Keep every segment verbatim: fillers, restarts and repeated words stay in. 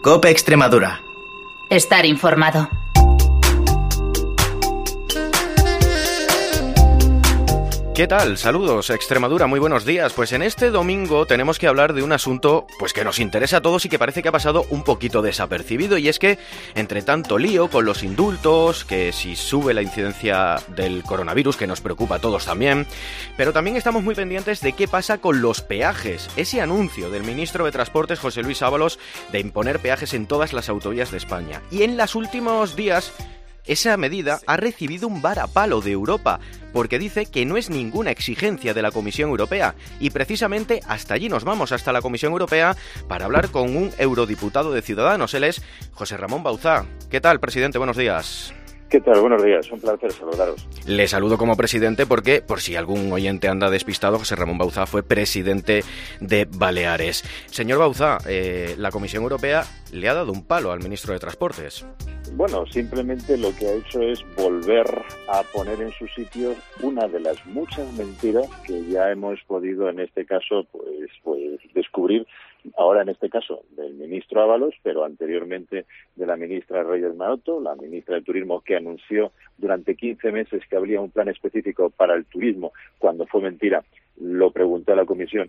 COPE Extremadura. Estar informado. ¿Qué tal? Saludos, Extremadura, muy buenos días. Pues en este domingo tenemos que hablar de un asunto pues que nos interesa a todos y que parece que ha pasado un poquito desapercibido, y es que, entre tanto lío con los indultos, que si sube la incidencia del coronavirus, que nos preocupa a todos también, pero también estamos muy pendientes de qué pasa con los peajes. Ese anuncio del ministro de Transportes, José Luis Ábalos, de imponer peajes en todas las autovías de España. Y en los últimos días, esa medida ha recibido un varapalo de Europa, porque dice que no es ninguna exigencia de la Comisión Europea. Y precisamente hasta allí nos vamos, hasta la Comisión Europea, para hablar con un eurodiputado de Ciudadanos. Él es José Ramón Bauzá. ¿Qué tal, presidente? Buenos días. ¿Qué tal? Buenos días, un placer saludaros. Le saludo como presidente porque, por si algún oyente anda despistado, José Ramón Bauzá fue presidente de Baleares. Señor Bauzá, eh, la Comisión Europea le ha dado un palo al ministro de Transportes. Bueno, simplemente lo que ha hecho es volver a poner en su sitio una de las muchas mentiras que ya hemos podido, en este caso, pues, pues descubrir. Ahora, en este caso, del ministro Ábalos, pero anteriormente de la ministra Reyes Maroto, la ministra de Turismo, que anunció durante quince meses que habría un plan específico para el turismo, cuando fue mentira. Lo preguntó a la Comisión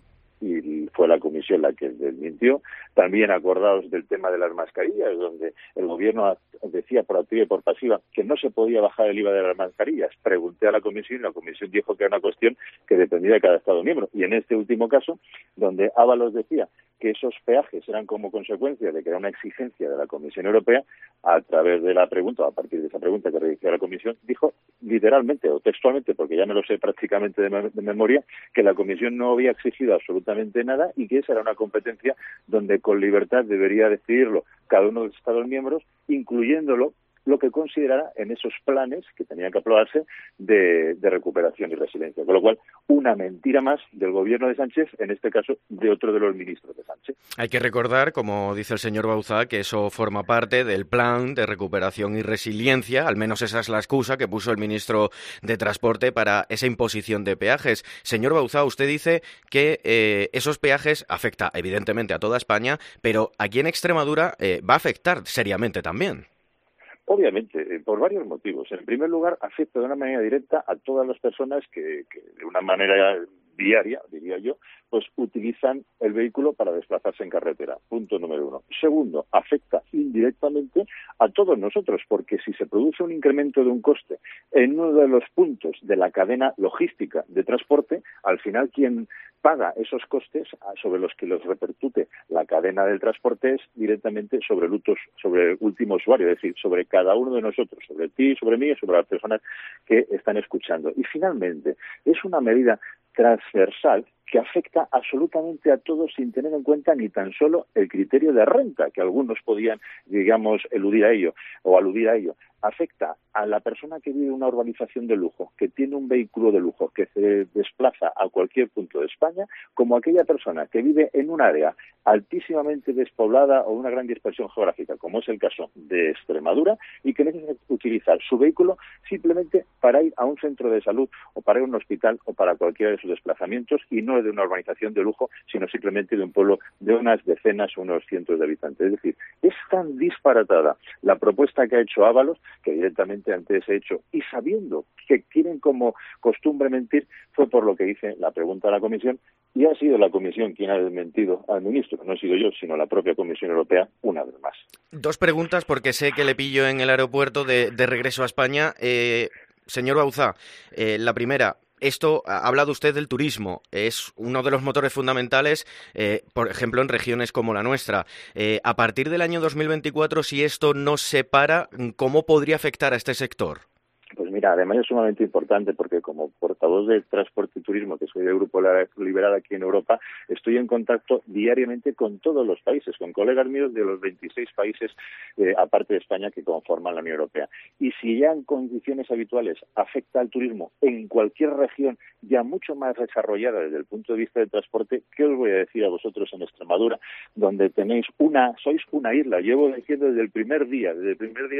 y fue la Comisión la que desmintió. También acordados del tema de las mascarillas, donde el Gobierno decía por activa y por pasiva que no se podía bajar el I V A de las mascarillas. Pregunté a la Comisión y la Comisión dijo que era una cuestión que dependía de cada Estado miembro. Y en este último caso, donde Ábalos decía que esos peajes eran como consecuencia de que era una exigencia de la Comisión Europea, a través de la pregunta, a partir de esa pregunta que realizó la Comisión, dijo literalmente o textualmente, porque ya me lo sé prácticamente de, me- de memoria, que la Comisión no había exigido absolutamente nada y que esa era una competencia donde con libertad debería decidirlo cada uno de los Estados miembros, incluyéndolo lo que considerara en esos planes que tenían que aprobarse de, de recuperación y resiliencia. Con lo cual, una mentira más del gobierno de Sánchez, en este caso de otro de los ministros de Sánchez. Hay que recordar, como dice el señor Bauzá, que eso forma parte del plan de recuperación y resiliencia, al menos esa es la excusa que puso el ministro de Transporte para esa imposición de peajes. Señor Bauzá, usted dice que eh, esos peajes afecta evidentemente a toda España, pero aquí en Extremadura eh, va a afectar seriamente también. Obviamente, eh, por varios motivos. En primer lugar, afecta de una manera directa a todas las personas que, que de una manera diaria, diría yo, pues utilizan el vehículo para desplazarse en carretera. Punto número uno. Segundo, afecta indirectamente a todos nosotros, porque si se produce un incremento de un coste en uno de los puntos de la cadena logística de transporte, al final quien paga esos costes sobre los que los repercute la cadena del transporte es directamente sobre el, utos, sobre el último usuario, es decir, sobre cada uno de nosotros, sobre ti, sobre mí y sobre las personas que están escuchando. Y finalmente, es una medida transversal que afecta absolutamente a todos sin tener en cuenta ni tan solo el criterio de renta, que algunos podían, digamos, eludir a ello o aludir a ello. Afecta a la persona que vive en una urbanización de lujo, que tiene un vehículo de lujo, que se desplaza a cualquier punto de España, como aquella persona que vive en un área altísimamente despoblada o una gran dispersión geográfica, como es el caso de Extremadura, y que necesita utilizar su vehículo simplemente para ir a un centro de salud o para ir a un hospital o para cualquiera de sus desplazamientos, y no de una urbanización de lujo, sino simplemente de un pueblo de unas decenas o unos cientos de habitantes. Es decir, es tan disparatada la propuesta que ha hecho Ábalos, que directamente ante ese hecho, y sabiendo que tienen como costumbre mentir, fue por lo que hice la pregunta a la Comisión, y ha sido la Comisión quien ha desmentido al ministro. No he sido yo, sino la propia Comisión Europea, una vez más. Dos preguntas, porque sé que le pillo en el aeropuerto de, de regreso a España. Eh, señor Bauzá, eh, la primera... Esto, ha hablado usted del turismo, es uno de los motores fundamentales, eh, por ejemplo, en regiones como la nuestra. Eh, a partir del año dos mil veinticuatro, si esto no se para, ¿cómo podría afectar a este sector? Pues mira, además es sumamente importante porque como portavoz de Transporte y Turismo, que soy del Grupo Liberal aquí en Europa, estoy en contacto diariamente con todos los países, con colegas míos de los veintiséis países, eh, aparte de España, que conforman la Unión Europea. Y si ya en condiciones habituales afecta al turismo en cualquier región ya mucho más desarrollada desde el punto de vista del transporte, ¿qué os voy a decir a vosotros en Extremadura, donde tenéis una, sois una isla? Llevo diciendo desde el primer día, desde el primer día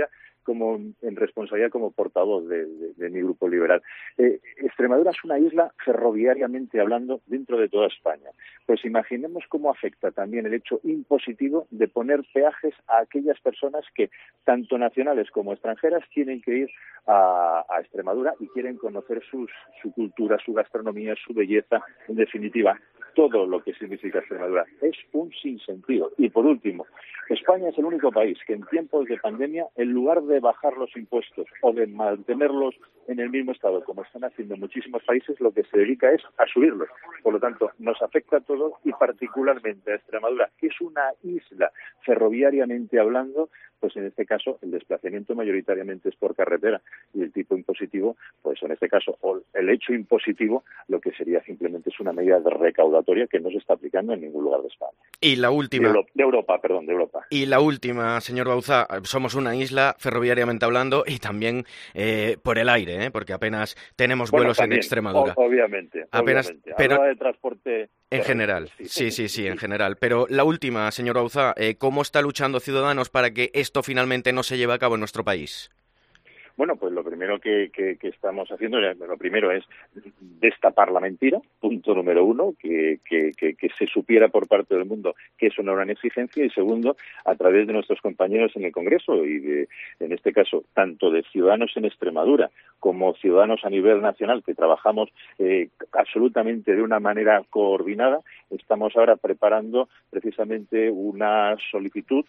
como en responsabilidad como portavoz de, de, de mi grupo liberal. Eh, Extremadura es una isla ferroviariamente hablando dentro de toda España. Pues imaginemos cómo afecta también el hecho impositivo de poner peajes a aquellas personas que, tanto nacionales como extranjeras, tienen que ir a, a Extremadura y quieren conocer sus, su cultura, su gastronomía, su belleza, en definitiva, todo lo que significa Extremadura. Es un sinsentido. Y por último, España es el único país que en tiempos de pandemia, en lugar de bajar los impuestos o de mantenerlos en el mismo estado, como están haciendo muchísimos países, lo que se dedica es a subirlos. Por lo tanto, nos afecta a todos y particularmente a Extremadura, que es una isla ferroviariamente hablando, pues en este caso el desplazamiento mayoritariamente es por carretera y el tipo impositivo, pues en este caso, o el hecho impositivo, lo que sería simplemente es una medida de recaudatoria que no se está aplicando en ningún lugar de España. Y la última... De, Euro- de Europa, perdón, de Europa. Y la última, señor Bauzá, somos una isla ferroviariamente hablando y también eh, por el aire, ¿eh? Porque apenas tenemos Bueno, vuelos también, en Extremadura. o- obviamente, Apenas, obviamente. pero Hablaba de transporte... en general, sí, sí, sí, en general. Pero la última, señor Bauzá, eh, ¿cómo está luchando Ciudadanos para que esto finalmente no se lleve a cabo en nuestro país? Bueno, pues lo primero que, que, que estamos haciendo, lo primero es destapar la mentira, punto número uno, que, que, que, que se supiera por parte del mundo que es una gran exigencia, y segundo, a través de nuestros compañeros en el Congreso y, de, en este caso, tanto de Ciudadanos en Extremadura como ciudadanos a nivel nacional, que trabajamos eh, absolutamente de una manera coordinada, estamos ahora preparando precisamente una solicitud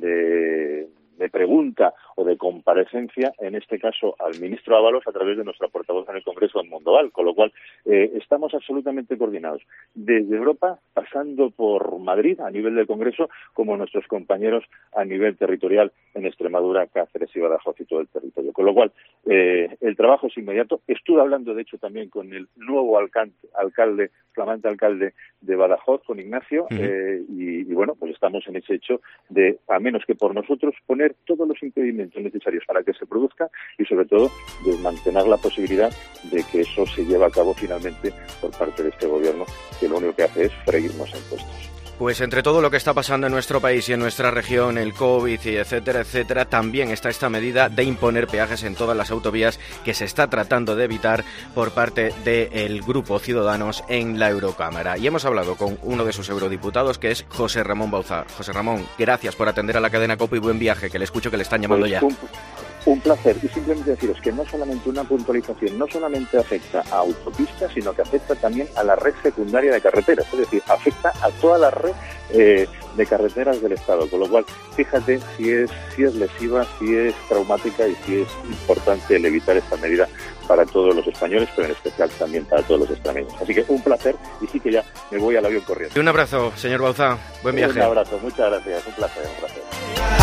de... de pregunta o de comparecencia, en este caso al ministro Ábalos, a través de nuestra portavoz en el Congreso, Edmundo Val, con lo cual eh, estamos absolutamente coordinados, desde Europa, pasando por Madrid a nivel del Congreso, como nuestros compañeros a nivel territorial en Extremadura, Cáceres y Badajoz y todo el territorio. Con lo cual, eh, el trabajo es inmediato. Estuve hablando, de hecho, también con el nuevo alcalde, alcalde flamante alcalde de Badajoz, con Ignacio, uh-huh. eh, y, y bueno, pues estamos en ese hecho de, a menos que por nosotros, poner todos los impedimentos necesarios para que se produzca y, sobre todo, de mantener la posibilidad de que eso se lleve a cabo finalmente por parte de este gobierno, que lo único que hace es freírnos impuestos. Pues entre todo lo que está pasando en nuestro país y en nuestra región, el COVID y etcétera, etcétera, también está esta medida de imponer peajes en todas las autovías que se está tratando de evitar por parte del Grupo Ciudadanos en la Eurocámara. Y hemos hablado con uno de sus eurodiputados, que es José Ramón Bauzá. José Ramón, gracias por atender a la cadena COPE y buen viaje, que le escucho que le están llamando pues ya. Un, un placer. Y simplemente deciros que no solamente una puntualización, no solamente afecta a autopistas, sino que afecta también a la red secundaria de carreteras. Es decir, afecta a toda la red eh, de carreteras del Estado. Con lo cual, fíjate si es, si es lesiva, si es traumática y si es importante el evitar esta medida para todos los españoles, pero en especial también para todos los extranjeros. Así que un placer, y sí que ya me voy al avión corriendo. Un abrazo, señor Bauzá. Buen viaje. Un abrazo, muchas gracias. Un placer, un placer.